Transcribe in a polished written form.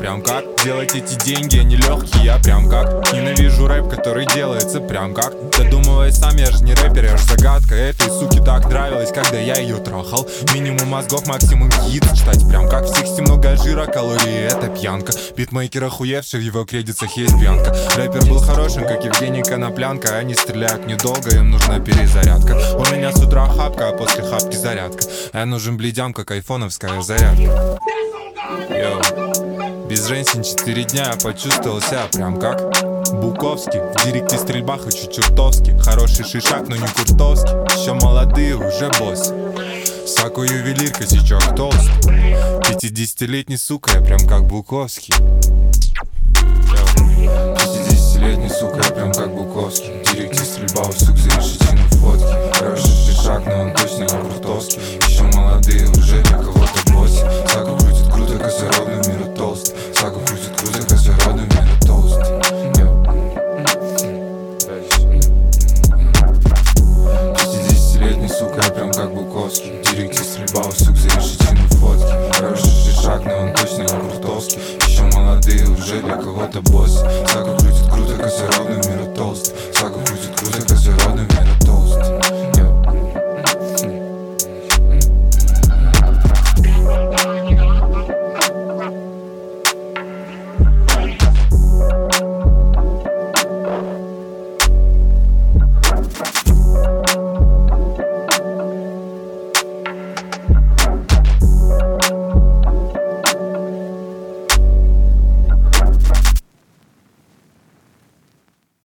прям как делать эти деньги, они легкие, я прям как ненавижу рэп, который делается прям как додумывай сам, я же не рэпер, я ж загадка. Этой суке так нравилось, когда я ее трахал. Минимум мозгов, максимум гид. Читать прям как в тексте много жира, калории это пьянка. Битмейкер охуевший, в его кредитах есть пьянка. Рэпер был хорошим, как Евгений Коноплянка. Они стреляют недолго, им нужна перезарядка. У меня с утра хапка, а после хапки зарядка. Я нужен бледям, как айфоновская зарядка. Йоу. Без женщин 4 дня я почувствовал себя прям как Буковский. В директе стрельба хочу чертовски. Хороший шишак, но не куртовский. Еще молодые, уже босс. Саку ювелир, косячок толстый. 50-летний, сука, я прям как Буковский. 50-летний, сука, я прям как Буковский. В директе стрельба, у сук за решетину фотки. Хороший шишак, но он точно не куртовский. Еще молодые, уже для кого-то босс. Саку крутит круто, косородный, мир толстый. Саку крутит круто, косородный, мир толстый. 50-летний, сука, я прям как Буковский. В директе стрельба, у сук за решетину фотки. Хороший шишак, но он точно не куртовский. Еще молодые, уже для кого-то босс. Саку крутит круто, косородный, мир толстый. Саку крутит круто, косородный, мир толстый.